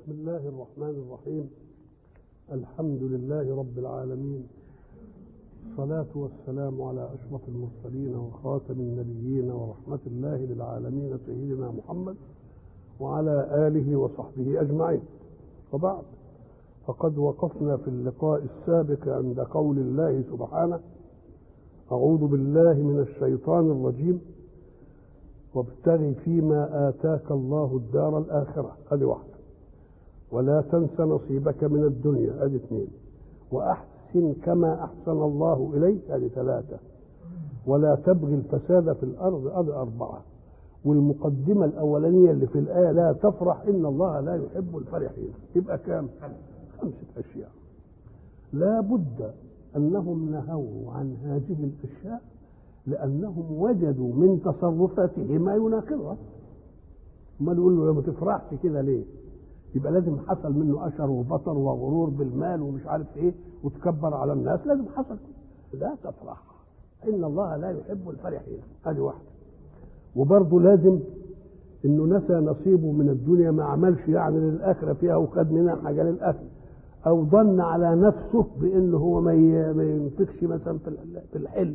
بسم الله الرحمن الرحيم. الحمد لله رب العالمين، الصلاة والسلام على أشرف المرسلين وخاتم النبيين ورحمة الله للعالمين سيدنا محمد وعلى آله وصحبه أجمعين. وبعد، فقد وقفنا في اللقاء السابق عند قول الله سبحانه: أعوذ بالله من الشيطان الرجيم، وابتغ فيما آتاك الله الدار الآخرة، هذه واحدة، ولا تنس نصيبك من الدنيا، هذه اثنين، وأحسن كما أحسن الله إليك، هذه ثلاثة، ولا تبغي الفساد في الأرض، هذه أربعة. والمقدمة الأولانية اللي في الآية: لا تفرح إن الله لا يحب الفرحين، يبقى كام؟ 5 أشياء. لا بد أنهم نهوا عن هذه الأشياء لأنهم وجدوا من تصرفاته ما يناقضها. ما يقول له ما تفرحش كده ليه؟ يبقى لازم حصل منه أشر وبطر وغرور بالمال ومش عارف ايه وتكبر على الناس، لازم حصل. لا تفرح إن الله لا يحب الفرحين، هذه واحدة. وبرضه لازم إنه نسى نصيبه من الدنيا، ما عملش يعني للآخرة فيها وخد منها حاجة للآخرة، أو ظن على نفسه بأنه هو ما ينفقش مثلا في الحل.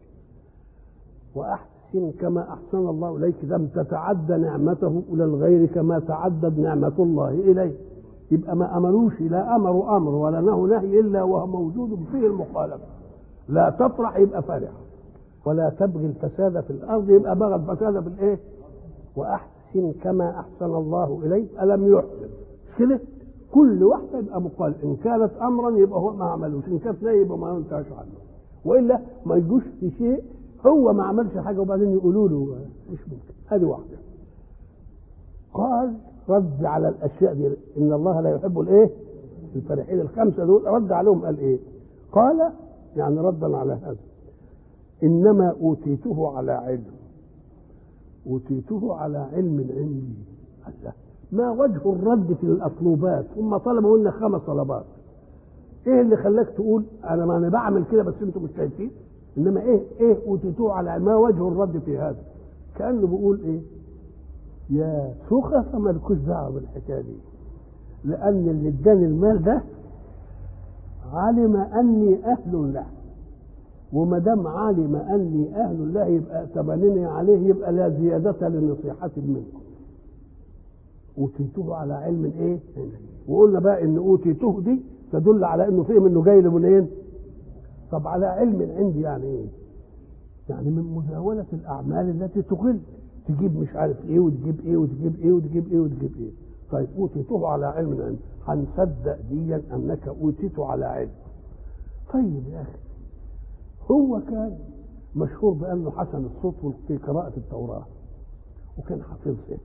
وأحسن كما أحسن الله إليك، لم تتعدى نعمته إلى الغير كما تعدد نعمة الله إليه. يبقى ما أمروش، لا أمر أمر ولا نهي إلا وهو موجود فيه المخالفة. لا تفرح يبقى فرح، ولا تبغي الفساد في الأرض يبقى بغى الفساد في الإيه؟ وأحسن كما أحسن الله إليك، ألم يحسن كده؟ كل واحدة يبقى مخالف. إن كانت أمرا يبقى هو ما عملوش، إن كانت نهي يبقى ما ينتهاش عنه، وإلا ما يجوش في شيء هو ما عملش حاجة وبعدين يقولوا له مش ممكن. هذه واحدة. قال رد على الأشياء دي: إن الله لا يحب الإيه؟ الفرحين. ال5 دول رد عليهم، قال إيه؟ قال يعني ردا على هذا: إنما أوتيته على علم. أوتيته على علم عندي. الله، ما وجه الرد في الأطلوبات؟ هم طلبوا لنا 5 طلبات. إيه اللي خلاك تقول أنا بعمل كده بس أنتم مش شايفين؟ إنما إيه أوتيتوه على علم؟ ما وجه الرد في هذا؟ كأنه بيقول إيه؟ يا سخف مالكوش دعوة بالحكاية دي، لأن اللي اداني المال ده علم أني أهل له، وما دام علم أني أهل له يبقى ائتمنني عليه، يبقى لا زيادة لنصيحة منكم. أوتيته على علم إيه؟ وقلنا بقى إن أوتيته دي تدل على إنه فهم إنه جاي منين؟ طب على علم عندي يعني إيه؟ يعني من مزاولة الأعمال التي تغل، تجيب مش عارف إيه وتجيب إيه وتجيب إيه وتجيب إيه وتجيب إيه. طيب أوتيته على علم عندي، هنصدق ديا أنك أوتيته على علم. طيب يا أخي، هو كان مشهور بأنه حسن الصوت في قراءة التوراة، وكان حافظها،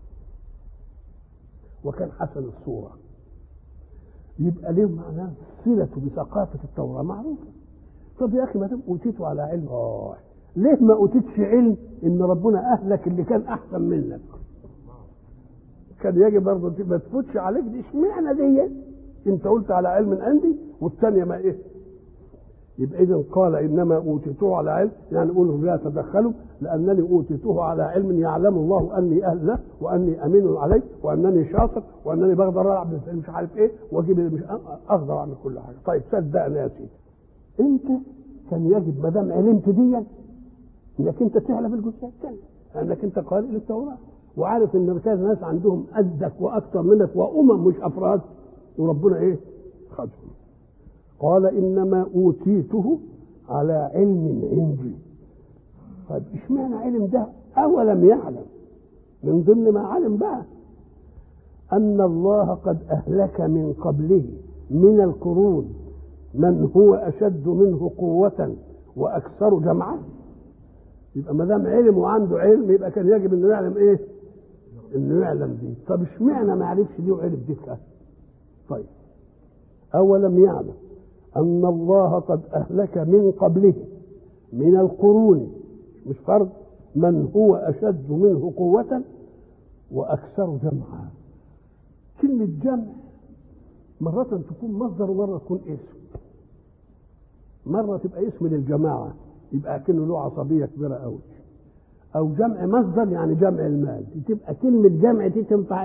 وكان حسن الصورة، يبقى ليه معناه صلته بثقافة التوراة معروفة. طب يا أخي ما دام أوتيته على علم، ليه ما أوتيتش علم إن ربنا أهلك اللي كان أحسن منك؟ كان يجب برضه ما تفوتش عليك دي. اشمعنى دي أنت قلت على علم عندي والثانية ما إيه؟ يبقى إذن قال إنما أوتيته على علم، يعني نقول لا تدخلوا، لأنني أوتيته على علم يعلم الله أني أهل له وأني أمين عليه وأنني شاطر وأنني بقدر ألعب مش عارف إيه وأجيب مش أقدر أعمل كل حاجة. طيب صدقني يا سيدي، أنت كان يجب ما دام علمت دي إنك أنت تعلم الجزئية الثانية، لأنك أنت قارئ للتوراة وعارف إن كان ناس عندهم قدك وأكثر منك وأمم مش أفراد، وربنا إيه؟ خدهم. قال إنما أوتيته على علم عندي. طيب اشمعنى علم ده؟ أولم يعلم، من ضمن ما علم بقى، أن الله قد أهلك من قبله من القرون من هو أشد منه قوة وأكثر جمعا. يبقى ما دام علم وعنده علم يبقى كان يجب إنه يعلم إيه؟ إنه يعلم دي. طب اشمعنى ما عرفش دي وعرف دي كده؟ طيب أولم يعلم أن الله قد أهلك من قبله من القرون، مش فرد، من هو أشد منه قوة وأكثر جمعا. كلمة جمع مرة تكون مصدر ومرة تكون اسم. مرة تبقى اسم للجماعة يبقى كأنه له عصبية كبيرة أوي، أو جمع مصدر يعني جمع المال، تبقى كلمة جمع دي تنفع إيه؟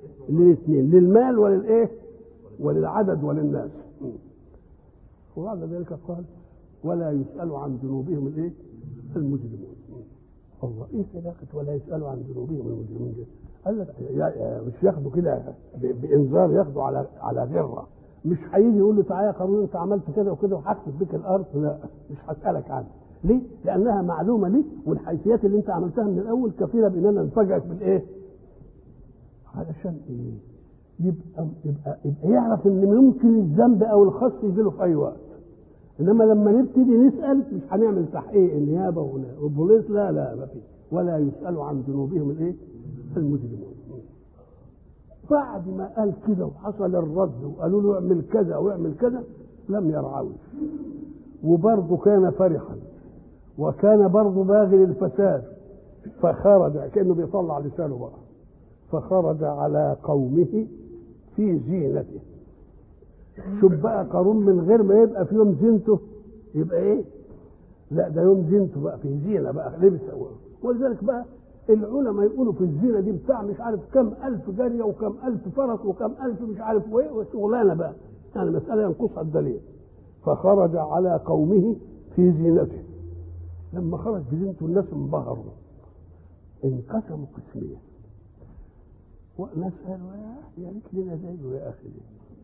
للاثنين، للمال وللايه؟ وللعدد وللناس. وبعد ذلك قال ولا يسأل عن ذنوبهم الايه؟ المجرمون. الله ايه علاقه ولا يسألوا عن ذنوبهم المجرمون دي؟ قال لك مش ياخدوا كده بانذار، ياخدوا على غره. مش هيجي يقول له تعالى يا قارون انت عملت كده وكده وحكت بك الارض، لا مش هسالك عنها. ليه؟ لانها معلومه ليه، والحيثيات اللي انت عملتها من الاول كفيله باننا نفاجئك بالايه؟ علشان ايه؟ يبقى يعرف ان ممكن الذنب او الخصم يجي له في اي وقت. انما لما نبتدي نسال مش هنعمل تحقيق النيابه والبوليس، لا ما فيش. ولا يسالوا عن ذنوبهم الايه؟ المجرمون. بعد ما قال كده وحصل الرد وقالوا له اعمل كذا واعمل كذا لم يرعوه، وبرضه كان فرحا وكان برضه باغي للفساد، فخرج كأنه بيطلع لسانه بقى، فخرج على قومه في زينته. شوف بقى قارون من غير ما يبقى في يوم زينته يبقى ايه؟ لا ده يوم زينته بقى في زينه بقى لبس. ولذلك بقى العلماء يقولوا في الزينه دي بتاع مش عارف كم الف جاريه وكم الف فرس وكم الف مش عارف وايه وشغلانه بقى، يعني مساله ينقصها الدليل. فخرج على قومه في زينته. لما خرج في زينته الناس انبهروا، انقسموا قسمين، وناس قالوا يا ريت لنا زيه يا اخي.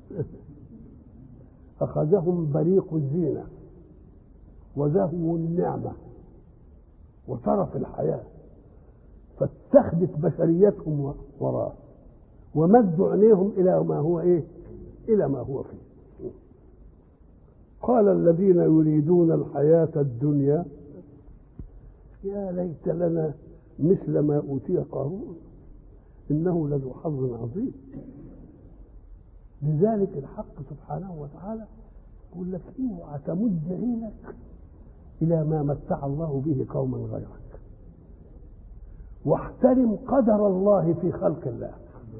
اخذهم بريق الزينه وزهو النعمه وترف الحياه، فاتخذت بشريتهم وراه ومدوا عينيهم الى ما هو ايه؟ الى ما هو فيه. قال الذين يريدون الحياه الدنيا يا ليت لنا مثل ما اوتي قارون انه لذو حظ عظيم. لذلك الحق سبحانه وتعالى يقول لك اوعى تمد عينك الى ما متع الله به قوما غيرك، واحترم قدر الله في خلق الله،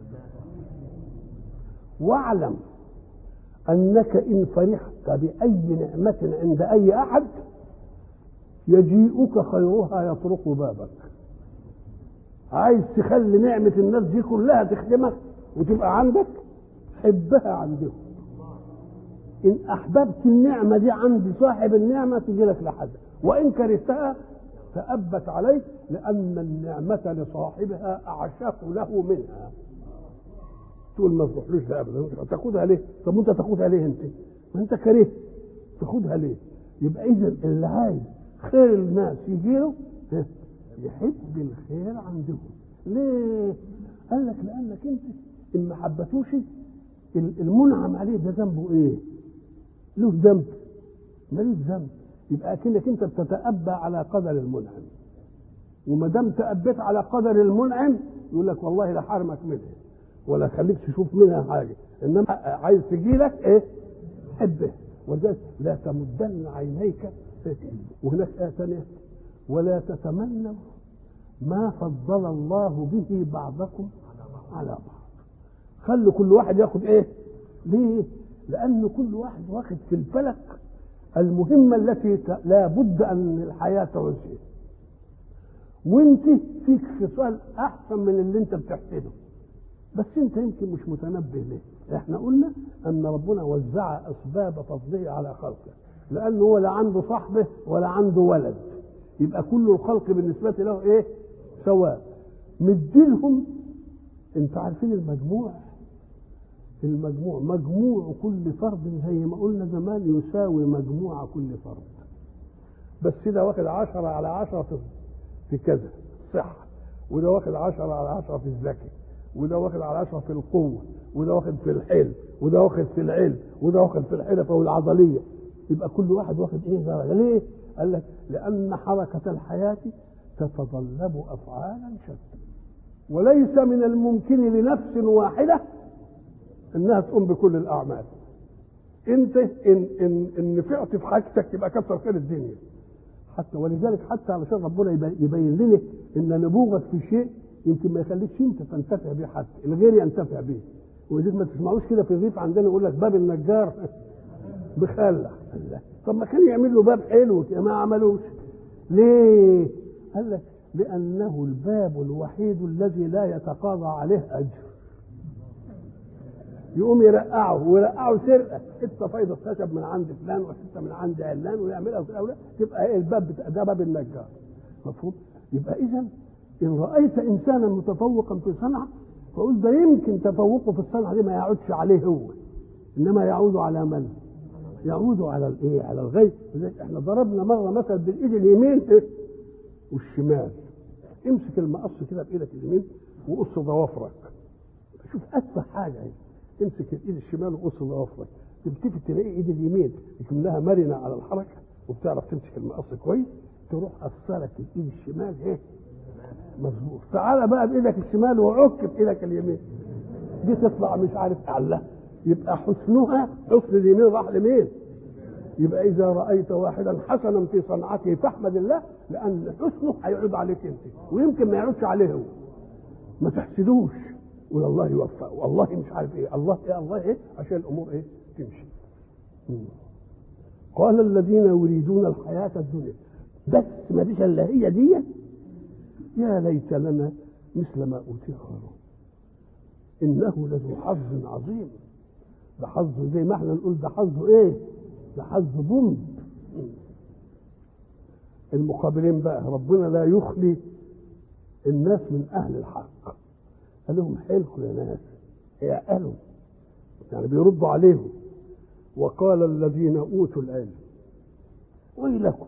واعلم انك ان فرحت باي نعمه عند اي احد يجيئك خيرها يطرق بابك. عايز تخلي نعمه الناس دي كلها تخدمك وتبقى عندك، حبها عندهم. ان احببت النعمه دي عند صاحب النعمه تجي لك لحد، وان كرهتها تأبت عليك، لان النعمه لصاحبها اعشق له منها. تقول ما تروحلوش ده ابدا، تاخدها ليه؟ طب انت تاخدها ليه انت؟ ما انت كرهت تاخدها ليه؟ يبقى اذا اللي عايز خير الناس يجي له يحب الخير عندهم. ليه؟ قال لك لانك انت ان ما حبتوش المنعم عليه ده ذنبه ايه؟ له ذنب؟ مالوش ذنب. يبقى كأنك انت بتتأبى على قدر المنعم، وما دام تأبيت على قدر المنعم يقول لك والله لا حرمك منها ولا خليك تشوف منها حاجه، انما عايز تجي لك ايه؟ حبه. وذلك لا تمدن عينيك. وهناك آية ثانية ولا تتمنوا ما فضل الله به بعضكم على بعض. خلوا كل واحد ياخد ايه؟ ليه؟ لأن كل واحد واخد في الفلك المهمة التي لا بد أن الحياة تعيشها، وانت فيك خصال أحسن من اللي انت بتحسده، بس انت يمكن مش متنبه ليه. احنا قلنا أن ربنا وزع أسباب فضله على خلقه، لأنه هو لا عنده صاحبه ولا عنده ولد، يبقى كل الخلق بالنسبة له ايه؟ سواء. مديلهم، انت عارفين مجموع كل فرد زي ما قلنا زمان يساوي مجموع كل فرد، بس ده واخد 10 على 10 في كذا صحة، وده واخد 10 على 10 في الذكاء، وده واخد على 10 في القوة، وده واخد في الحلم، وده واخد في العلم، وده واخد في الحرفة والعضلية. يبقى كل واحد واخد ايه درجة. ليه؟ قال لك لأن حركة الحياة تتطلب أفعالا شتى، وليس من الممكن لنفس واحدة انها تقوم بكل الاعمال. انت ان نفعت في حاجتك يبقى كتر خير الدنيا. حتى ولذلك حتى علشان ربنا يبين لنا ان نبوغك في شيء يمكن ما يخليكش انت تنتفع به، حتى الغير ينتفع به. ولذلك ما تسمعوش كده في الريف عندنا يقول لك باب النجار بخلع. طب ما كان يعمل له باب حلو ما عملوش. ليه؟ قال لك لانه الباب الوحيد الذي لا يتقاضى عليه اجر. يقوم ويرقعوا سرقه، حته فايضه خشب من عند فلان وحته من عند علان ويعملها في الاولاد، تبقى ايه الباب ده باب النجار. مفهوم؟ يبقى اذا ان رايت انسانا متفوقا في صنعه فقول ده يمكن تفوقه في الصنعه دي ما يعودش عليه هو، انما يعود على من؟ يعود على الايه؟ على الغير. احنا ضربنا مره مثل بالايد اليمين ايه والشمال. امسك المقص كده بايدك اليمين وقص ضوافرك. شوف اتفه حاجه اهي، امسك الايد الشمال وقص ضوافرك، تلتفت تلاقي ايد اليمين يكون لها مرنه على الحركه وبتعرف تمسك المقص كويس، تروح قصلك الايد الشمال ايه مظبوط. تعالى بقى بايدك الشمال وعك بايدك اليمين، دي تطلع مش عارف تعلها. يبقى حسن اليمين راح لمين؟ يبقى اذا رايت واحدا حسنا في صنعته فاحمد الله، لان حسنه هيعود عليك انت ويمكن ما يعودش عليه هو. ما تحسدوش والله يوفقه والله مش عارف ايه الله ايه الله ايه عشان الامور ايه تمشي. قال الذين يريدون الحياه الدنيا بس ما فيش الا هي دي، يا ليت لنا مثل ما اوتي قارون انه لذو حظ عظيم. ده حظه زي ما احنا نقول ده حظه ايه؟ ده حظه بومب. المقابلين بقى ربنا لا يخلي الناس من اهل الحق، قال لهم حيلكم يا ناس اعقلوا، يعني بيردوا عليهم. وقال الذين اوتوا العلم ويلكم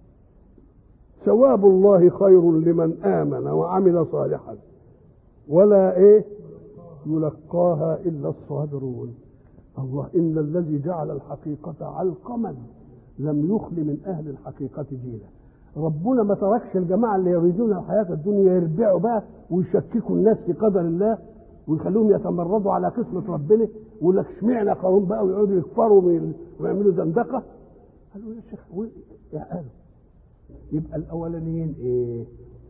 ثواب الله خير لمن امن وعمل صالحا ولا ايه يلقاها الا الصابرون. الله ان الذي جعل الحقيقه علقما لم يخل من اهل الحقيقه جيلا. ربنا ما تركش الجماعه اللي يريدون الحياه الدنيا يربعوا بقى ويشككوا الناس في قدر الله ويخلوهم يتمردوا على قسمه ربنا ويقول لك اشمعنى قارون بقى ويقعدوا يكفروا ويعملوا زندقه. قالوا يا شيخ قالوا يبقى الاولانيين ايه؟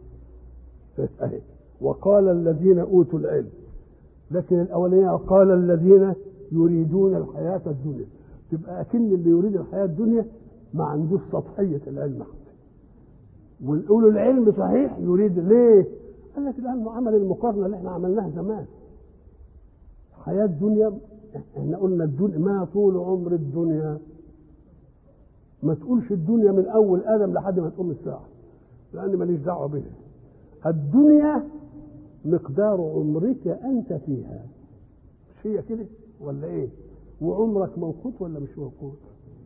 وقال الذين اوتوا العلم، لكن الاولانيين قال الذين يريدون الحياه الدنيا. تبقى اكن اللي يريد الحياه الدنيا ما عندوش سطحيه العلم حتى. ونقول العلم صحيح يريد ليه؟ قال لك لانه عمل المقارنه اللي احنا عملناها زمان. حياه الدنيا احنا قلنا الدنيا ما طول عمر الدنيا، ما تقولش الدنيا من اول ادم لحد ما تقوم الساعه لان ماليش دعوه بها. الدنيا مقدار عمرك انت فيها، مش هي كده ولا ايه؟ وعمرك موقوت ولا مش موقوت؟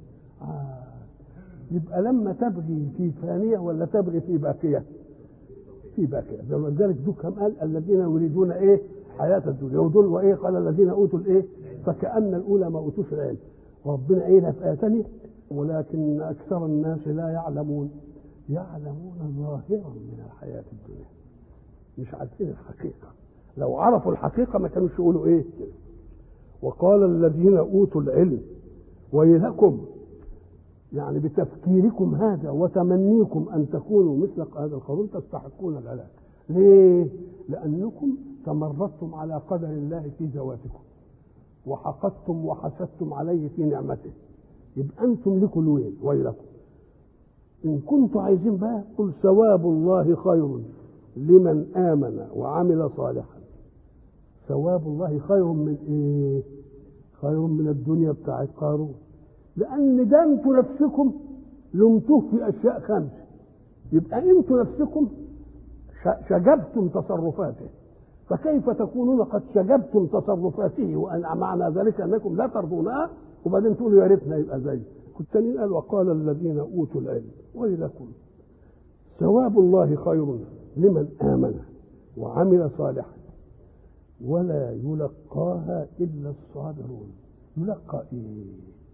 يبقى لما تبغي في فانيه ولا تبغي في باقيه؟ في باقيه. ولذلك كم قال الذين يريدون ايه؟ حياه الدنيا. ودول وايه؟ قال الذين اوتوا الايه؟ فكأن الاولى ما اوتوش العلم. ربنا قايلها في ايه ثانيه؟ ولكن اكثر الناس لا يعلمون ظاهرا من الحياه الدنيا، مش عارفين الحقيقه. لو عرفوا الحقيقه ما كانوش يقولوا ايه كده. وقال الذين اوتوا العلم ويلكم، يعني بتفكيركم هذا وتمنيكم ان تكونوا مثل هذا القارون تستحقون الهلاك. ليه؟ لانكم تمردتم على قدر الله في ذواتكم وحقدتم وحسدتم عليه في نعمته. يبقى انتم لكم الويل ويلكم. ان كنتم عايزين بقى قل ثواب الله خير لمن امن وعمل صالحا. ثواب الله خير من ايه؟ خير من الدنيا بتاعت قارون. لان ده انتوا نفسكم لمتوه في اشياء خمسه، يبقى انتوا نفسكم شجبتم تصرفاته، فكيف تكونون قد شجبتم تصرفاته وان معنى ذلك انكم لا ترضونها وبعدين تقولوا يا ريتنا يبقى زي الثانيين. قال وقال الذين اوتوا العلم ويلكم ثواب الله خير لمن امن وعمل صالحا ولا يلقاها الا الصابرون. يلقى ايه؟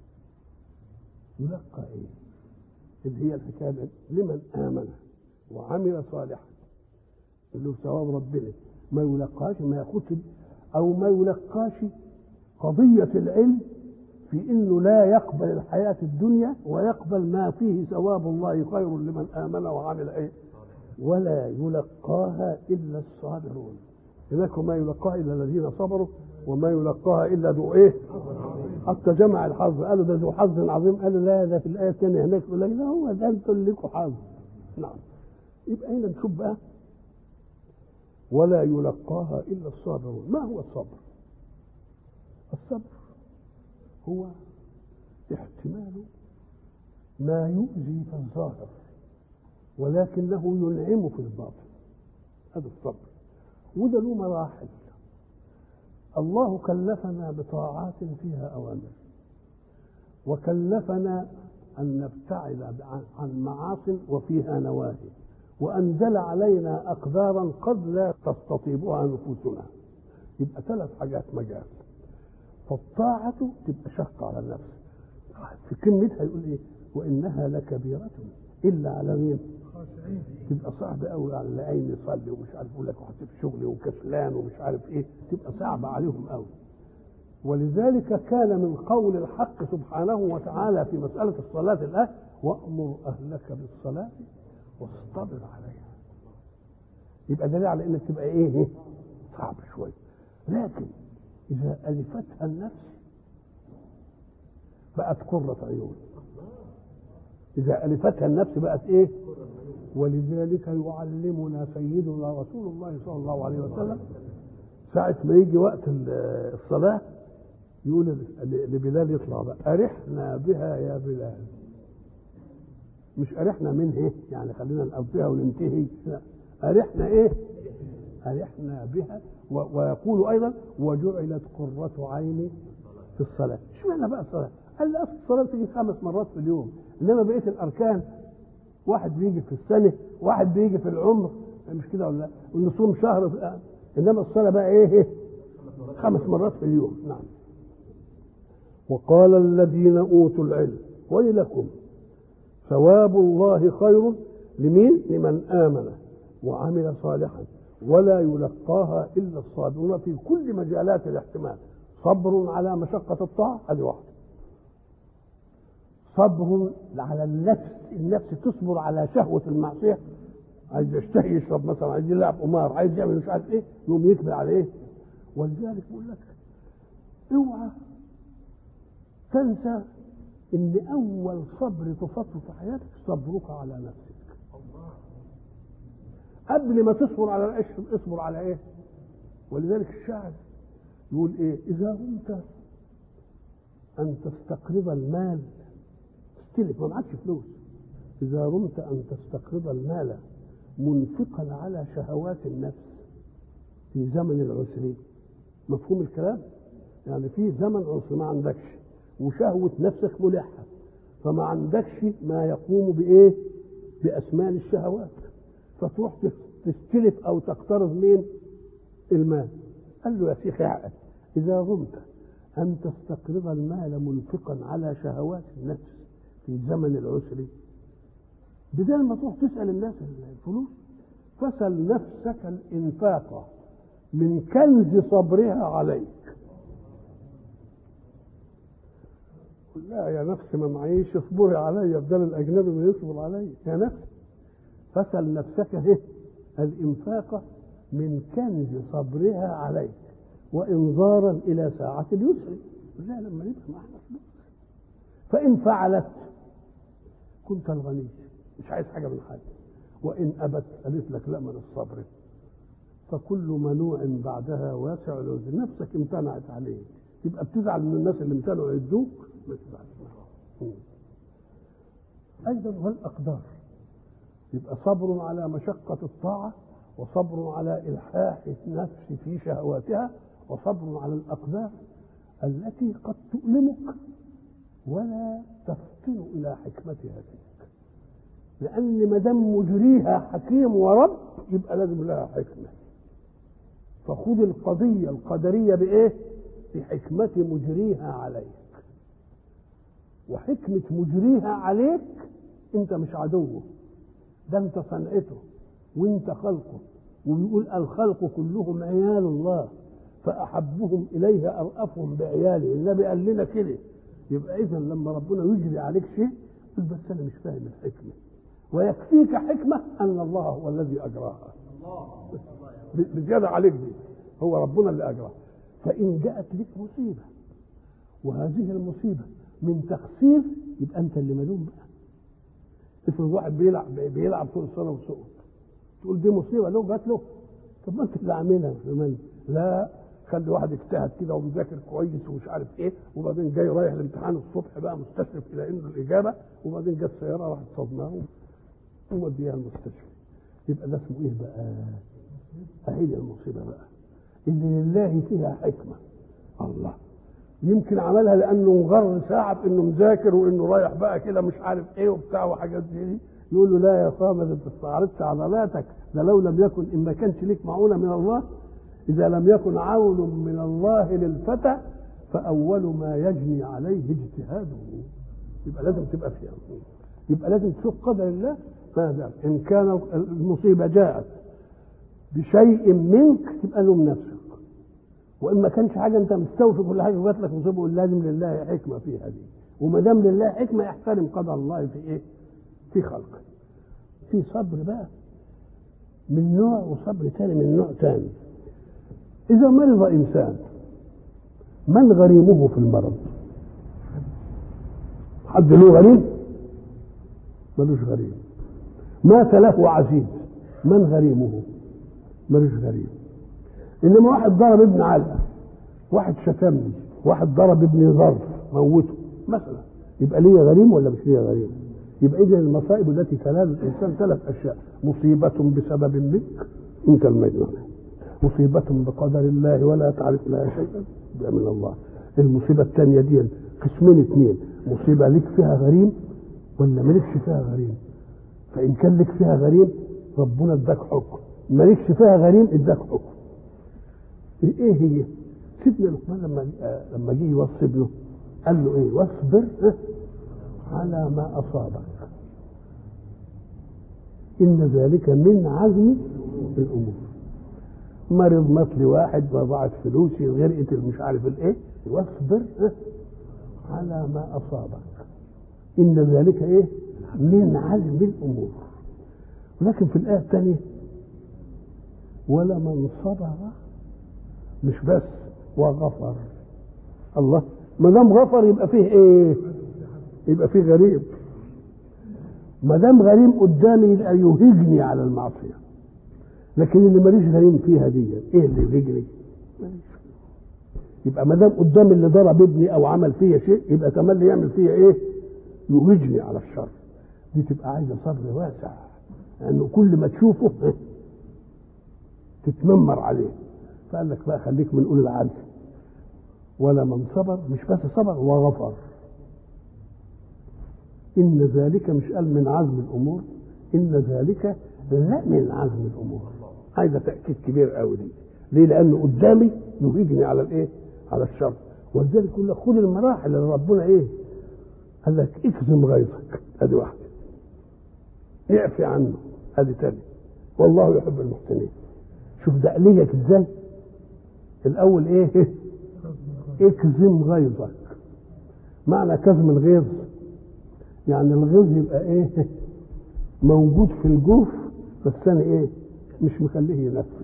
يلقى ايه؟ اللي هي الحكايه لمن امن وعمل صالحا اللي هو ثواب ربنا. ما يلقاش ما ياخدش او ما يلقاش قضيه العلم في انه لا يقبل الحياه الدنيا ويقبل ما فيه ثواب الله خير لمن امن وعمل ايه؟ ولا يلقاها الا الصابرون. هناك ما يلقاها الا الذين صبروا وما يلقاها الا ذو ايه؟ حتى جمع الحظ قالوا ده ذو حظ عظيم، قالوا لا ده في الايه الثانيه هناك يقول لك لا هو ده انتم لكم حظ. نعم. يبقى هنا نشوف بقى ولا يلقاها الا الصابرون. ما هو الصبر؟ الصبر هو احتمال ما يؤذي في الظاهر ولكنه ينعم في الباطن. هذا الصبر، وده له مراحل. الله كلفنا بطاعات فيها أوامر، وكلفنا أن نبتعد عن معاص وفيها نواهي، وأنزل علينا أقدارا قد لا تستطيبها نفوسنا. يبقى 3 حاجات مجال. فالطاعة تبقى شقة على النفس، في كلمتها يقول إيه؟ وإنها لكبيرة إلا على مين؟ تبقى صعبة قوي على اللي عين يصلي ومش عارف، يقول لك وحسب شغلي وكسلان ومش عارف إيه، تبقى صعبة عليهم قوي. ولذلك كان من قول الحق سبحانه وتعالى في مسألة الصلاة الآن: وأمر أهلك بالصلاة واصطبر عليها. يبقى دليل على إنك تبقى إيه؟ صعب شوية. لكن إذا ألفتها النفس بقت قرة عيون. إذا ألفتها النفس بقت إيه؟ ولذلك يعلمنا سيدنا رسول الله صلى الله عليه وسلم ساعة ما يجي وقت الصلاة يقول لبلال يطلع بقى: أرحنا بها يا بلال. مش أرحنا من إيه؟ يعني خلينا نقضيها وننتهي، لا، أرحنا إيه؟ أرحنا بها. ويقول أيضا: وجعلت قرة عيني في الصلاة. اشمعنى بقى الصلاة؟ قال لي أصل الصلاة تيجي 5 مرات في اليوم، إنما بقية الأركان واحد بيجي في السنة، واحد بيجي في العمر، مش كده ولا؟ ونصوم شهر، إنما الصلاة بقى إيه؟ 5 مرات في اليوم. نعم. وقال الذين أوتوا العلم ويلكم ثواب الله خير لمين؟ لمن آمن وعمل صالحا ولا يلقاها إلا الصابرون. في كل مجالات الاحتمال. صبر على مشقة الطاعة، هذه واحدة. صبر على النفس تصبر على شهوة المعصية، عايز يشتهي يشرب مثلا، عايز يلعب قمار، عايز يعمل مش عارف ايه، يقوم يكبر على ايه. ولذلك بقول لك اوعى تنسى ان اول صبر تفضل في حياتك صبرك على نفسك. قبل ما تصبر على العشق اصبر على ايه؟ ولذلك الشاعر يقول ايه: اذا قمت ان تستقرض المال، تستلف، ما معكش فلوس، اذا قمت ان تستقرض المال منفقا على شهوات النفس في زمن العسر. مفهوم الكلام؟ يعني في زمن عسر ما عندكش وشهوة نفسك ملحة، فما عندكش ما يقوم بإيه؟ بأسمان الشهوات، فتروح تستلف أو تقترض مين؟ المال. قال له: يا شيخ اعقل، إذا قمت أن تستقرض المال منفقا على شهوات النفس في زمن العسر، بدل ما تروح تسأل الناس الفلوس، فسل نفسك الإنفاق من كنز صبرها عليك. لا يا نفس ما معيش، اصبري علي بدل الأجنبي ما يصبر علي. يا نفس فسل نفسك الإنفاق من كنز صبرها عليك وإنظارا إلى ساعة اليسر. لا، لما يبقى معنا فلوس، فإن فعلت كنت الغني، مش عايز حاجة من حاجة، وإن أبت قالت لك لا من الصبر، فكل منوع بعدها واسع العذر. نفسك امتنعت عليه، يبقى بتزعل من الناس اللي امتنعوا يدوك؟ ما تزعلش. أيضا والأقدار، يبقى صبر على مشقة الطاعة، وصبر على إلحاح النفس في شهواتها، وصبر على الأقدار التي قد تؤلمك ولا تفطن إلى حكمتها فيك، لأن ما دام مجريها حكيم ورب يبقى لازم لها حكمة. فخذ القضية القدرية بإيه؟ بحكمة مجريها عليك. وحكمة مجريها عليك أنت مش عدوه، ده أنت صنعته وأنت خلقه. ويقول: الخلق كلهم عيال الله فأحبهم إليه أرأفهم بعياله. النبي قال لنا كده. يبقى إذن لما ربنا يجري عليك شيء قل: بس أنا مش فاهم الحكمة. ويكفيك حكمة أن الله هو الذي أجراها، بزيادة عليك دي، هو ربنا اللي أجراها. فإن جاءت لك مصيبة وهذه المصيبة من تقصير، يبقى أنت اللي ملوم بقى. افرض واحد بيلعب طول السنة وسقط، تقول دي مصيبة له جات له، طب ما أنت اللي عاملها. لا، خلي واحد اجتهد كده ومذاكر كويس ومش عارف ايه، وبعدين جاي رايح الامتحان الصبح بقى مستشرف الى انه الاجابه، وبعدين جت سياره راحت صدماه وموديها المستشفى. يبقى ده اسمه ايه بقى؟ اهي المصيبه بقى اللي لله فيها حكمه. الله يمكن عملها لانه مغر ساعه انه مذاكر وانه رايح بقى كده مش عارف ايه وبتاع وحاجات زي دي. يقول له لا يا قامة انت استعرضت عضلاتك، ده لو لم يكن ان ما كانش ليك معونه من الله، اذا لم يكن عون من الله للفتى فاول ما يجني عليه اجتهاده. يبقى لازم تبقى فيها، يبقى لازم تشوف قدر الله. ماذا ان كان المصيبه جاءت بشيء منك تبقى لوم نفسك، وان ما كانش حاجه انت مستوفي كل حاجه وجات لك مصيبه، لازم لله حكمه فيها دي. وما دام لله حكمه يحترم قدر الله في ايه؟ في خلقه. في صبر بقى من نوع وصبر ثاني من نوع ثاني. اذا مرض انسان من غريمه في المرض؟ حد له غريم؟ ملوش غريم. مات له عزيز من غريمه؟ ملوش غريم. انما واحد ضرب ابن علقه، واحد شتمني، واحد ضرب ابني ظرف موته مثلا، يبقى ليه غريم ولا مش ليه غريم؟ يبقى اذا المصائب التي تنال الانسان ثلاث اشياء: مصيبه بسبب منك انت المجنون، مصيبه بقدر الله ولا تعرف لها شيئا ده من الله. المصيبه الثانيه دي قسمين اثنين: مصيبه لك فيها غريم ولا مالكش فيها غريم. فان كان لك فيها غريم ربنا اداك حكم، مالكش فيها غريم اداك حكم. ايه هي؟ سيدنا لقمان لما جه يوصي ابنه قال له ايه؟ واصبر على ما اصابك ان ذلك من عزم الامور. مرض مات لي واحد، ضاعت فلوسي، غرقت مش عارف الايه، واصبر على ما اصابك ان ذلك ايه؟ من عزم الامور. ولكن في الايه الثانيه ولمن صبر مش بس وغفر. الله ما دام غفر يبقى فيه ايه؟ يبقى فيه غريب. ما دام غريم قدامي يبقى يهجني على المعصيه. لكن اللي ماليش غريم فيها دي ايه اللي يهجني؟ ماليش. يبقى ما دام قدامي اللي ضرب ابني او عمل فيا شيء يبقى تملي يعمل فيا ايه؟ يهجني على الشر. دي تبقى عايزه صبر واسع، لانه كل ما تشوفه تتنمر عليه. فقال لك بقى خليك من اولي العزم. ولا من صبر مش بس صبر وغفر ان ذلك، مش قال من عزم الامور، ان ذلك لا من عزم الامور. عايزه تاكيد كبير قوي دي. ليه؟ لانه قدامي يهيجني على الايه؟ على الشر. ولذلك يقول لك خد المراحل اللي ربنا ايه؟ قال لك اكظم غيظك، ادي واحده. اعفي عنه، ادي ثانيه. والله يحب المحسنين. شوف دقليك ازاي. الاول ايه؟ اكظم غيظك. معنى كظم الغيظ يعني الغيظ يبقى ايه؟ موجود في الجوف بس انا ايه؟ مش مخليه ينفذ.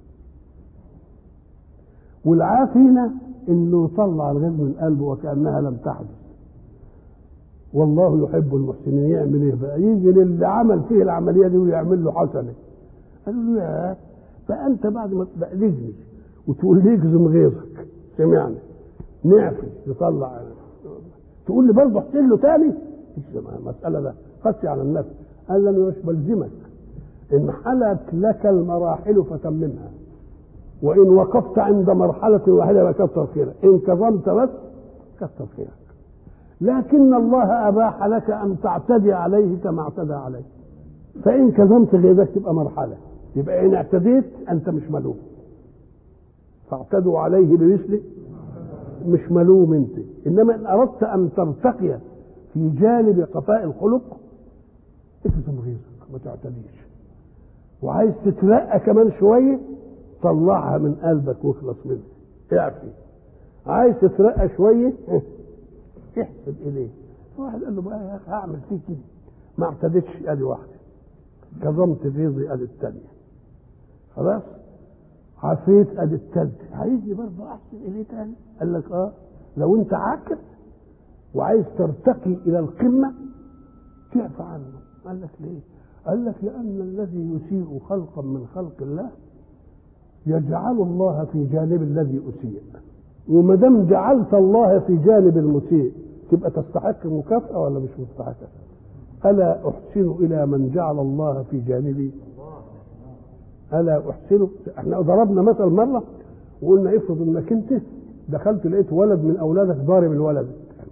والعافينا انه يطلع الغيظ من قلبه وكانها لم تحدث. والله يحب المحسنين. يعمل ايه بقى؟ يجي للي عمل فيه العمليه دي ويعمل له حسنه. قالوا له يا فانت بعد ما تبقلجني وتقول لي اكظم غيظك، سمعني نعفي نطلع، تقول لي برضه احسن له تاني؟ المساله ده قسي على النفس. قال لن مش بلزمك، ان حلت لك المراحل فتممها، وان وقفت عند مرحله واحده فكثر خيرك، ان كظمت بس كثر خيرك. لكن الله اباح لك ان تعتدي عليه كما اعتدى عليه. فان كظمت غيظك تبقى مرحله، يبقى ان اعتديت انت مش ملوم. فاعتدوا عليه بمثله، مش ملوم انت. انما ان اردت ان ترتقي في جانب قفاء الخلق اكظم غيظك ما تعتديش. وعايز تترقى كمان شويه طلعها من قلبك واخلص منها، اعفي. عايز تترقى شويه احسب اليه. واحد قال له بقى يا اخي هعمل فيك كده، ما اعتدتش، ادي واحده. كظمت غيظي، ادي الثانيه. خلاص عفيت، ادي الثالثه. عايزني برضه احسن اليه تاني؟ قال لك لو انت عاكف وعايز ترتقي الى القمه تعفى عنه. قال لك ليه؟ قال لك لان الذي يسيء خلقا من خلق الله يجعل الله في جانب الذي أسيء، وما دام جعلت الله في جانب المسيء تبقى تستحق مكافأة ولا مش مستحقة؟ ألا أحسن إلى من جعل الله في جانبي؟ ألا أحسن؟ احنا ضربنا مثل مرة وقلنا افرض انك انت دخلت لقيت ولد من أولادك ضارب الولد،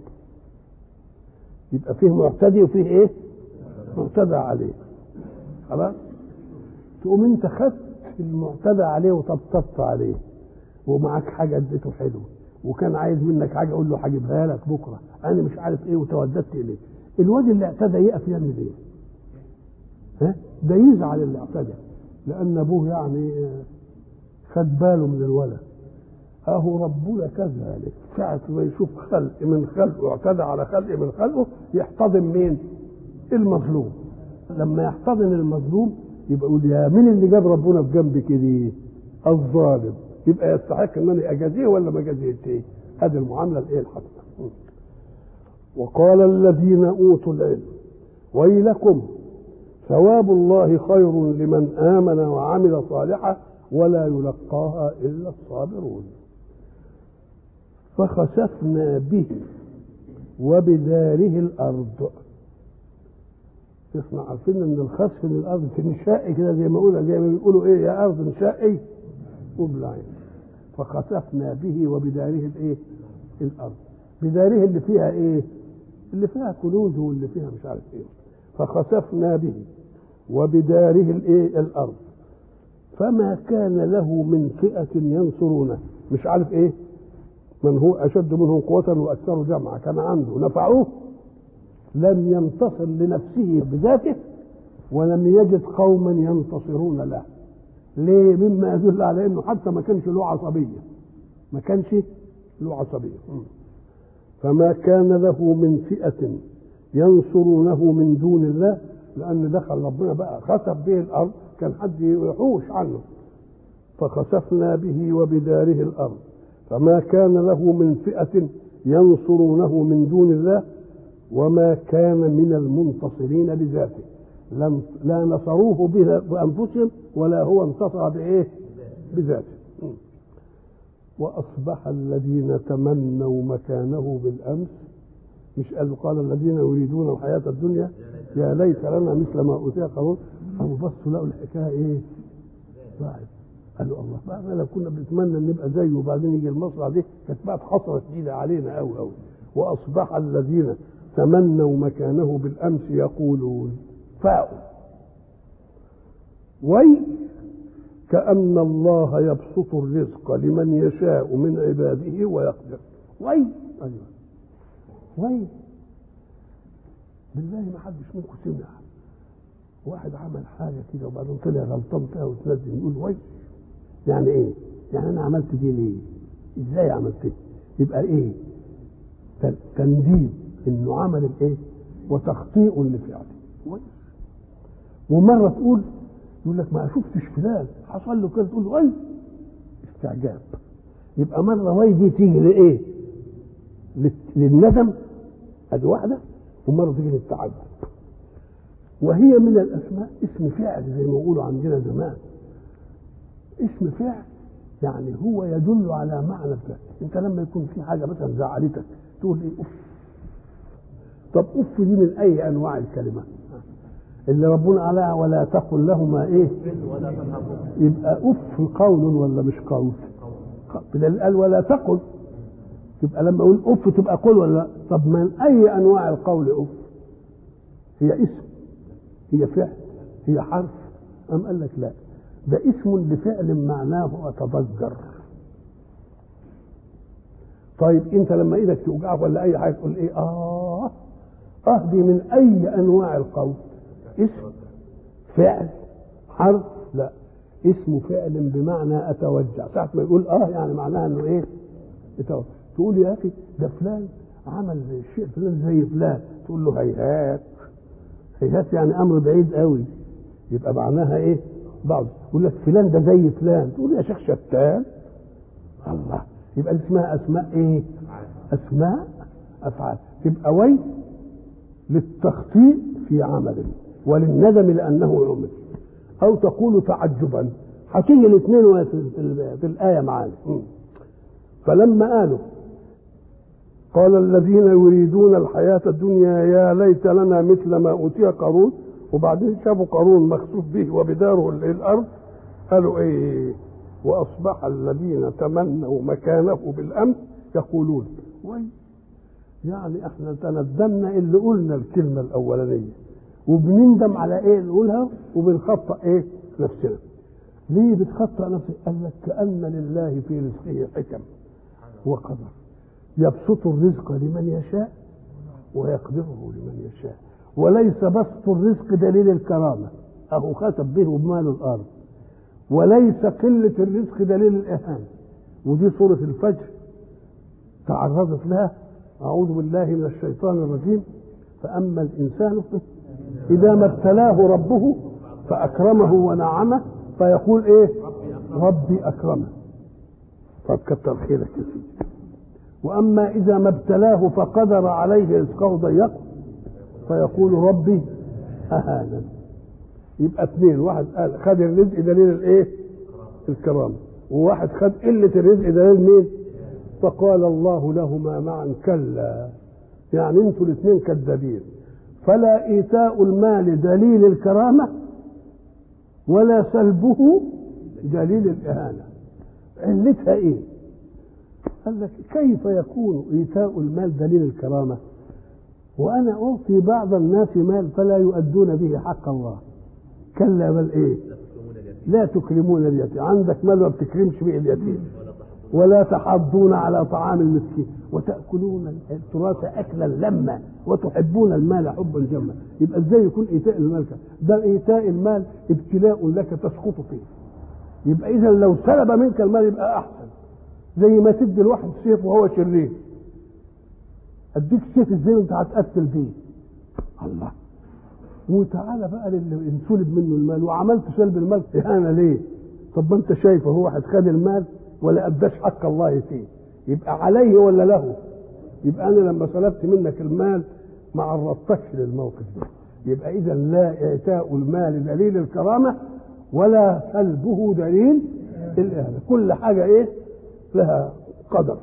يبقى فيه معتدي وفيه ايه؟ معتدى عليه. خلاص؟ تقوم انت خدت المعتدى عليه وطبطبت عليه ومعك حاجة اديته حلوة وكان عايز منك حاجة اقول له هجيبها لك بكرة انا مش عارف ايه وتوددت اليه. الواد اللي اعتدى يقف يعمل ايه؟ ها؟ ده يزعل اللي اعتدى لان ابوه يعني خد باله من الولد. اهو ربنا كذلك ساعة ما يشوف خلق من خلقه اعتدى على خلق من خلقه يحتضن مين؟ المظلوم. لما يحتضن المظلوم يبقى يقول يا مين اللي جاب ربنا في جنبي كده؟ الظالم. يبقى يستحق ان انا اجازيه ولا ما اجازيهش؟ هذه المعامله الايه الحسنه. وقال الذين اوتوا العلم ويلكم ثواب الله خير لمن امن وعمل صالحا ولا يلقاها الا الصابرون. فخسفنا به وبداره الارض. احنا عارفين ان الخسف من الارض تنشقي كده زي ما بيقولوا ايه يا ارض انشقي وبلعين. فخسفنا به وبداره الايه؟ الارض. بداره اللي فيها ايه؟ اللي فيها كنوز واللي فيها مش عارف ايه. فخسفنا به وبداره الايه؟ الارض فما كان له من فئة ينصرونه مش عارف ايه من هو اشد منهم قوة واكثر جمعا كان عنده نفعوه لم ينتصر لنفسه بذاته ولم يجد قوما ينتصرون له. ليه؟ مما يدل على انه حتى ما كانش له عصبية فما كان له من فئة ينصرونه من دون الله لأن دخل ربنا بقى خسف به الأرض كان حد يحوش عنه. فخسفنا به وبداره الأرض فما كان له من فئة ينصرونه من دون الله وما كان من المنتصرين بذاته. لا نصروه بأنفسهم ولا هو انتصر بإيه؟ بذاته. وأصبح الذين تمنوا مكانه بالأمس مش قال الذين يريدون الحياة الدنيا يا ليت لنا مثل ما أوتي قارون أو بصوا لقوا الحكاية إيه؟ بعد قالوا الله بقى لو كنا بنتمنى ان نبقى زيه وبعدين يجي المصرع دي كانت بقت حسرة شديدة علينا قوي قوي. وأصبح الذين تمنوا مكانه بالأمس يقولون فاءوا كأن الله يبسط الرزق لمن يشاء من عباده ويقدر. بالله ما حدش منكم سمع واحد عمل حاجة كده وبعدين طلع غلطان فيها وتنزل يقول يعني ايه؟ يعني انا عملت دي ليه؟ ازاي عملت؟ يبقى ايه؟ تنديد انه عمل الايه؟ وتخطيء لفعله. ومرة تقول يقول لك ما شفتش فلان حصل له كده تقول استعجاب. يبقى مرة دي تيجي لايه؟ للندم ادي واحدة ومرة تيجي للتعجب. وهي من الاسماء اسم فعل زي ما يقولوا عندنا زمان. اسم فعل يعني هو يدل على معنى الفعل. انت لما يكون في حاجة مثلا زعلتك تقول ايه؟ اف. طب اف دي من اي انواع الكلمات اللي ربنا عليها ولا تقل لهما ايه؟ يبقى اف قول ولا مش قول؟ بدل قال ولا تقل يبقى لما اقول اف تبقى قول ولا لا؟ طب من اي انواع القول اف؟ هي اسم هي فعل هي حرف؟ ام قال لك لا ده اسم لفعل معناه اتضجر. طيب انت لما ايدك توجعك ولا اي حاجه تقول ايه؟ دي من اي انواع القول؟ اسم فعل حرف؟ لا اسم فعل بمعنى اتوجع. ساعه ما يقول يعني معناها انه ايه؟ اتوجع. تقول يا اخي ده فلان عمل شيء فلان زي فلان تقول له هيهات يعني امر بعيد قوي يبقى معناها ايه؟ بعض يقول لك فلان ده زي فلان تقول يا شيخ شتان الله. يبقى اسمها اسماء ايه؟ اسماء افعال. تبقى للتخطيء في عمل وللندم لانه عمل. او تقول تعجبا هتيجي الاثنين في الآية معانا. فلما قالوا قال الذين يريدون الحياة الدنيا يا ليت لنا مثل ما أوتي قارون، وبعدين شافوا قارون مخسوف به وبداره الأرض، قالوا إيه؟ وأصبح الذين تمنوا مكانه بالأمس يقولون يعني احنا تندمنا اللي قلنا الكلمة الأولانية وبنندم على ايه نقولها وبنخطأ ايه نفسنا. ليه بتخطأ نفسك؟ قال لك كأن لله في رزقه حكم وقدر، يبسط الرزق لمن يشاء ويقدره لمن يشاء، وليس بسط الرزق دليل الكرامة اهو ختم به بمال الارض، وليس قلة الرزق دليل الإهانة. ودي سورة الفجر تعرضت لها. أعوذ بالله من الشيطان الرجيم. فأما الإنسان إذا ما ابتلاه ربه فأكرمه ونعمه فيقول إيه؟ ربي أكرمه. طب كتر خيرك يا سيدي. وأما إذا ما ابتلاه فقدر عليه رزقه ضيقه فيقول ربي أهانا. يبقى اثنين، واحد قال خد الرزق دليل الايه؟ الكرامه، وواحد خد قله الرزق دليل مين؟ فقال الله لهما معا كلا، يعني انتوا الاثنين كذابين. فلا ايتاء المال دليل الكرامه ولا سلبه دليل الاهانه. علتها ايه؟ قال لك كيف يكون ايتاء المال دليل الكرامه وانا اعطي بعض الناس مال فلا يؤدون به حق الله؟ كلا بل ايه؟ لا تكرمون اليتيم. عندك مال ما بتكرمش به اليتيم، ولا تحضون على طعام المسكين، وتأكلون التراث أكلا لما، وتحبون المال حبا جما. يبقى ازاي يكون ايتاء المال ده؟ ايتاء المال ابتلاء لك تسقط فيه. يبقى اذا لو سلب منك المال يبقى احسن. زي ما تدي الواحد سيف وهو شرير، اديك سيف ازاي وانت هتقتل بيه؟ الله. وتعالى بقى للي انسلب منه المال وعملت سلب المال اهانه ليه؟ طب ما انت شايفه هو واحد خد المال ولا اداش حق الله فيه، يبقى عليه ولا له؟ يبقى انا لما سلبت منك المال ما عرضتكش للموقف ده. يبقى اذا لا اعتاء المال دليل الكرامه ولا سلبه دليل الاهانه. كل حاجه ايه؟ لها قدر.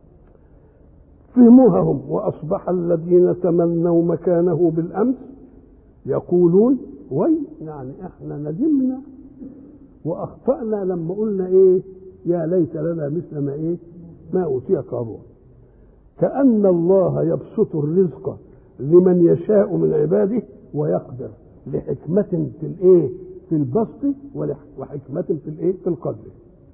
فهموها هم. واصبح الذين تمنوا مكانه بالامس يقولون يعني احنا ندمنا واخطأنا لما قلنا ايه؟ يا ليت لنا مثل ما ايه؟ ما اوتي قارون. كأن الله يبسط الرزق لمن يشاء من عباده ويقدر، لحكمة في الايه؟ في البسط، وحكمة في الايه؟ في القدر.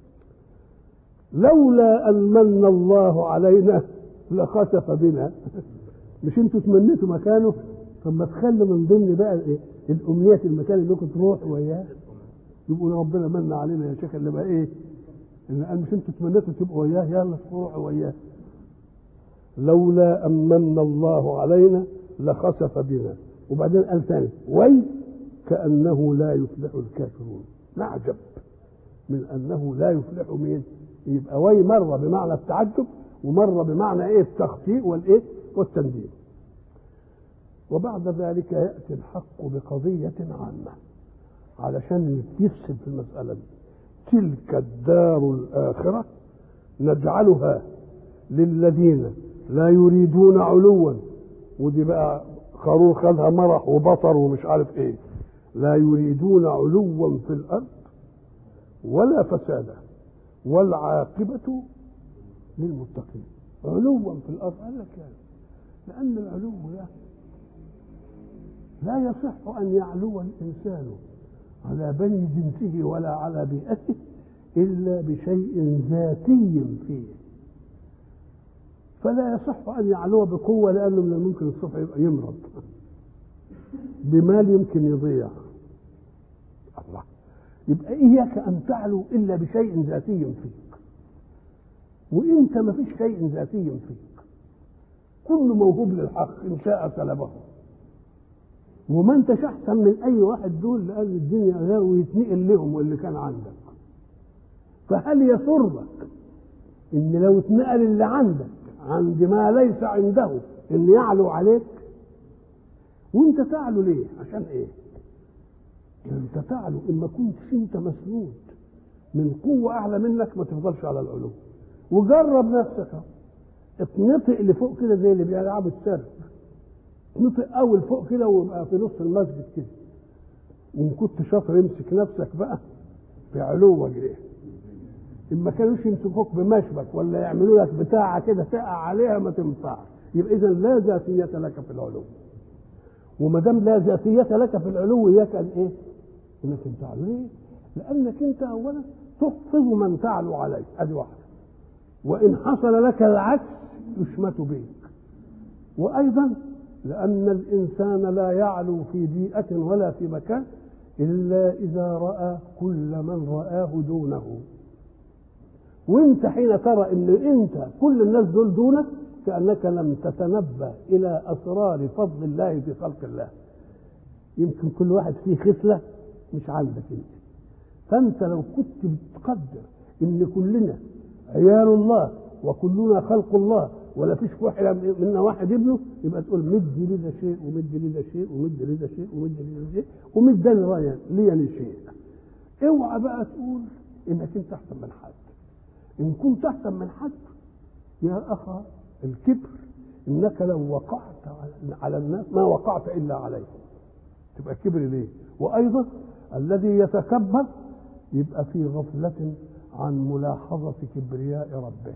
لولا ان من الله علينا لخسف بنا. مش انتوا تمنيتوا مكانه؟ طب ما تخلوا من ضمن بقى ايه؟ الامنيات المكان اللي كنت تروح وياه، يبقوا ربنا من علينا يا شيخ اللي بقى ايه؟ ان قال مش انتوا تمنيتوا تبقوا وياه؟ يلا تروحوا وياه. لولا ان من الله علينا لخسف بنا. وبعدين قال ثاني كأنه لا يفلح الكافرون. نعجب من انه لا يفلح مين؟ يبقى مرة بمعنى التعجب ومرة بمعنى ايه؟ التخطيء والايه؟ والتنديد. وبعد ذلك يأتي الحق بقضية عامة علشان يفصل في المسألة دي. تلك الدار الآخرة نجعلها للذين لا يريدون علوا، ودي بقى قارون خدها مرح وبطر ومش عارف ايه، لا يريدون علوا في الأرض ولا فسادا والعاقبة للمتقين. علوا في الأرض قال لك يعني لأن العلو ده لا يصح أن يعلو الإنسان على بني جنسه ولا على بيئته إلا بشيء ذاتي فيه. فلا يصح أن يعلو بقوة لأنه من الممكن الصبح يبقى يمرض، بمال يمكن يضيع. الله. يبقى إياك أن تعلو إلا بشيء ذاتي فيك، وإنت ما فيش شيء ذاتي فيك. كل موهوب للحق إن شاء سلبه، وما انتش احسن من اي واحد دول، لان الدنيا غاوي يتنقل لهم واللي كان عندك. فهل يسرك ان لو اتنقل اللي عندك عند ما ليس عنده ان يعلو عليك؟ وانت تعلو ليه؟ عشان ايه؟ انت تعلو اما كنتش انت مسنود من قوة أعلى منك ما تفضلش على العلو. وجرب نفسك، اتنطق لفوق كده زي اللي بيلعبوا السرب، اتنطق أول فوق كده ويبقى في نص المسجد كده، وإن كنت شاطر امسك نفسك بقى في علوك إيه. إما كانوش يمسكوك بمشبك ولا يعملوا لك بتاعة كده تقع عليها ما تنفعش. يبقى إذا لا ذاتية لك في العلو، وما دام لا ذاتية لك في العلو إياك أن إيه؟ إنك تعلو. ليه؟ لأنك أنت أولا تحفظ من تعلو عليه، أدي واحدة، وإن حصل لك العكس يشمت بك. وأيضا لأن الإنسان لا يعلو في بيئة ولا في مكان إلا إذا رأى كل من رآه دونه. وانت حين ترى ان انت كل الناس دول دونك كأنك لم تتنبه الى اسرار فضل الله في خلق الله. يمكن كل واحد فيه خصلة مش عندك انت، فانت لو كنت بتقدر ان كلنا عيال الله وكلنا خلق الله ولا فيش واحد منا واحد ابنه، يبقى تقول مد لي ده شيء ومد لي ده شيء ومد لي ده شيء ومد لي ده شيء ومد لي شيء. اوعى بقى تقول انك انت احسن من حد. إن كنت أحسن من حد يا أخا الكبر إنك لو وقعت على الناس ما وقعت إلا عليه، تبقى كبر ليه؟ وأيضا الذي يتكبر يبقى في غفلة عن ملاحظة كبرياء ربه.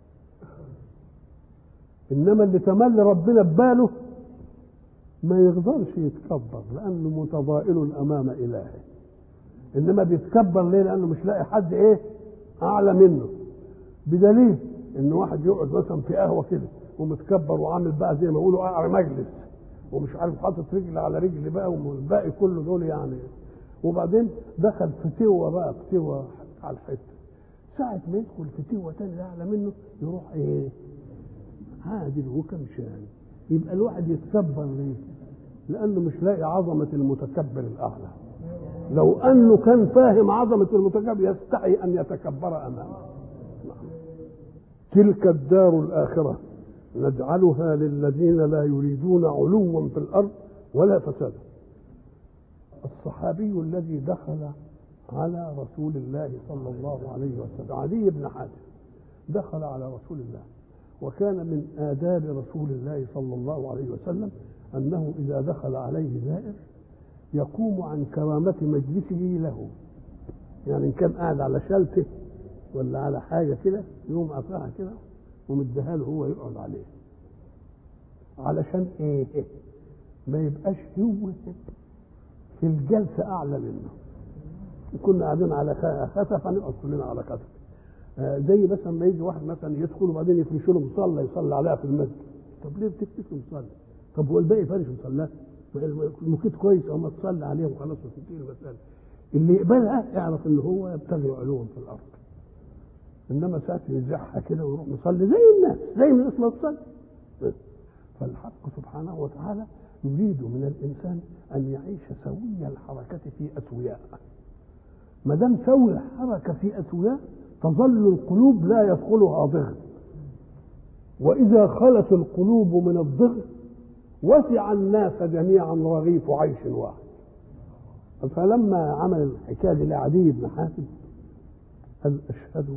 إنما اللي تملي ربنا بباله ما يقدرش يتكبر لأنه متضائل أمام إلهه. إنما بيتكبر ليه؟ لأنه مش لاقي حد إيه أعلى منه. بدليل ان واحد يقعد مثلا في قهوه كده ومتكبر وعامل بقى زي ما يقولوا قعر مجلس ومش عارف حاطط رجل على رجل بقى والباقي كله دول يعني، وبعدين دخل فتوه بقى فتوه على الحته، ساعه ما يدخل فتوه تاني اعلى منه يروح ايه عادل وكمشان. يبقى الواحد يتكبر ليه؟ لانه مش لاقي عظمه المتكبر الاعلى. لو انه كان فاهم عظمه المتكبر يستحي ان يتكبر امامه. تلك الدار الآخرة نجعلها للذين لا يريدون علوا في الأرض ولا فسادا. الصحابي الذي دخل على رسول الله صلى الله عليه وسلم علي بن حاتم دخل على رسول الله، وكان من آداب رسول الله صلى الله عليه وسلم أنه إذا دخل عليه زائر يقوم عن كرامة مجلسه له. يعني إن كان قاعد على شلته ولا على حاجة كده يقوم قطعها كده ومديها له هو يقعد عليه، علشان ايه؟ ما يبقاش هو في الجلسة أعلى منه. كنا قاعدين على خسف هنقعد كلنا على خسف. زي مثلا ما يجي واحد مثلا يدخل وبعدين يفرشوا له مصلى يصلي عليها في المسجد. طب ليه بتفرشوا مصلى؟ طب هو الباقي فرش مصلاه؟ المكيت كويس او ما تصلي عليه وخلاص وتنتهي المسألة. اللي يقبلها يعرف ان هو يبتغي علوا في الارض. انما ساعه يزحها كده ويروح مصلي زي الناس ما تصلي. فالحق سبحانه وتعالى يريد من الانسان ان يعيش سوي الحركه في اسوياء. ما دام سوي الحركه في اسوياء تظل القلوب لا يدخلها ضغط، واذا خلت القلوب من الضغط وسع الناس جميعا رغيف عيش واحد. فلما عمل الحكايه لعدي بن حاتم قال اشهد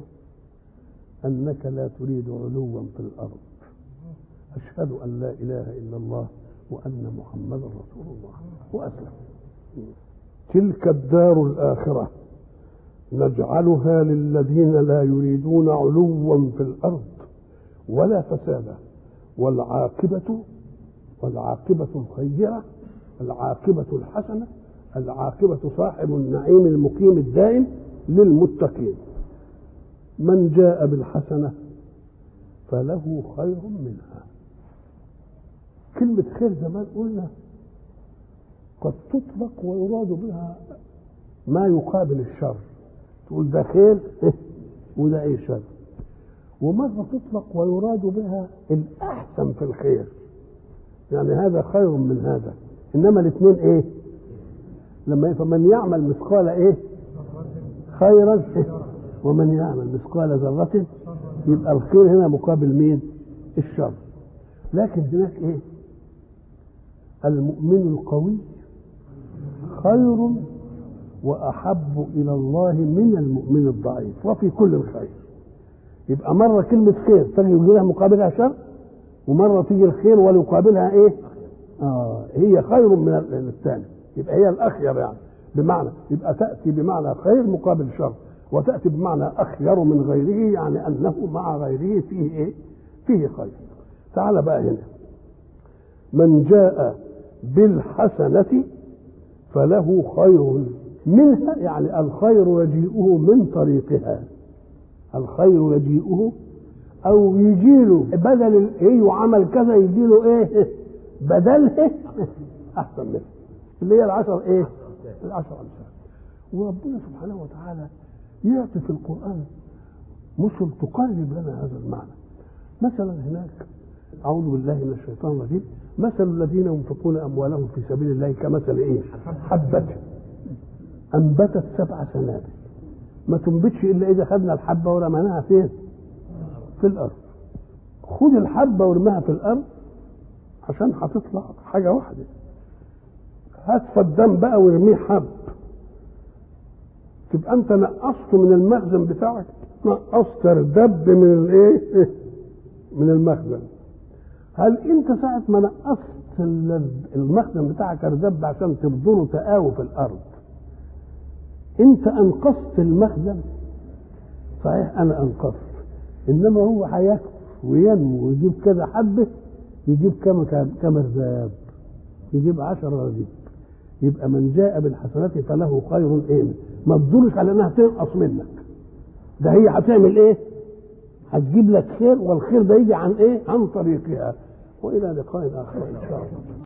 انك لا تريد علوا في الارض، اشهد ان لا اله الا الله وان محمدا رسول الله، واسلم. تلك الدار الاخره نجعلها للذين لا يريدون علوا في الارض ولا فسادا والعاقبه الخيره، العاقبه الحسنه، العاقبه صاحب النعيم المقيم الدائم للمتقين. من جاء بالحسنه فله خير منها. كلمه خير زمان قلنا قد تطلق ويراد بها ما يقابل الشر، تقول ده خير وده ايه شر. ومرة تطلق ويراد بها الأحسن في الخير، يعني هذا خير من هذا. إنما الاثنين إيه؟ لما فمن يعمل مثقال إيه؟ خيرا ومن يعمل مثقال ذرة، يبقى الخير هنا مقابل مين؟ الشر. لكن هناك إيه؟ المؤمن القوي خير وأحب إلى الله من المؤمن الضعيف وفي كل خير. يبقى مرة كلمة خير تجي لها مقابلها شر، ومرة تيجي الخير ويقابلها إيه؟ هي خير من الثاني، يبقى هي الأخير يعني، بمعنى يبقى تأتي بمعنى خير مقابل شر، وتأتي بمعنى أخير من غيره، يعني أنه مع غيره فيه إيه؟ فيه خير. تعال بقى هنا، من جاء بالحسنة فله خير منها، يعني الخير يجيئه من طريقها، الخير يجيئه أو يجيله بدل إيه وعمل كذا يجيله إيه بدله أحسن منه، اللي هي العشر إيه؟ العشر أمثال. وربنا سبحانه وتعالى يعطي في القرآن مثل تقرب لنا هذا المعنى. مثلا هناك أعوذ بالله من الشيطان الرجيم، مثل الذين ينفقون أموالهم في سبيل الله كمثل إيه؟ حبة أنبتت 7 سنابل، ما تنبتش إلا إذا خدنا الحبة ورميناها فين؟ في الأرض. خد الحبة ورميها في الأرض عشان هتطلع حاجة واحدة. هات فدان بقى وارميه حب، تبقى أنت نقصت من المخزن بتاعك، نقصت ردب من الإيه؟ من المخزن. هل أنت ساعة ما نقصت المخزن بتاعك ردب عشان تبذره تقاوي في الأرض، أنت أنقصت المخزن؟ صحيح أنا أنقصت، إنما هو هيكبر وينمو ويجيب كذا حبة، يجيب كم رداب؟ يجيب 10 رديب. يبقى من جاء بالحسنات فله خير إيه؟ ما تدلش على أنها تنقص منك، ده هي هتعمل إيه؟ هتجيب لك خير، والخير ده يجي عن إيه؟ عن طريقها. وإلى لقاء آخر إن شاء الله.